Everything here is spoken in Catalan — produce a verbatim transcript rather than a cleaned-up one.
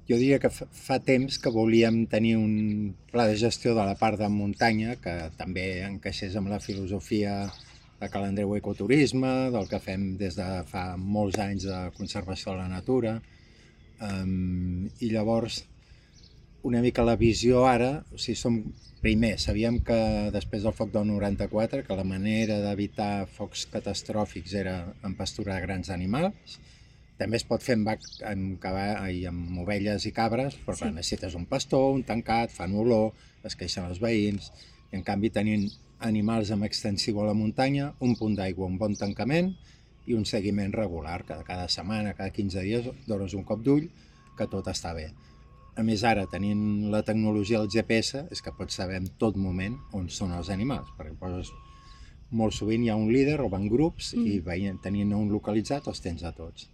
Jo diria que fa fa temps que volíem tenir un pla de gestió de la part de muntanya que també encaixés amb la filosofia de Ca l'Andreu Ecoturisme, del que fem des de fa molts anys de conservació de la natura. Um, I llavors, una mica la visió ara, o sigui, som, primer, sabíem que després del foc del noranta-quatre que la manera d'evitar focs catastròfics era empasturar grans animals. També es pot fer amb, vac, amb, cava, i amb ovelles i cabres, però clar, Sí. necessites un pastor, un tancat, fan olor, es queixen els veïns, i en canvi tenint animals amb extensiu a la muntanya, un punt d'aigua, un bon tancament i un seguiment regular, cada, cada setmana, cada quinze dies, dones un cop d'ull, que tot està bé. A més, ara, tenint la tecnologia del G P S, és que pots saber en tot moment on són els animals, perquè poses, molt sovint hi ha un líder o van grups i Mm. veient, tenint un localitzat els tens a tots.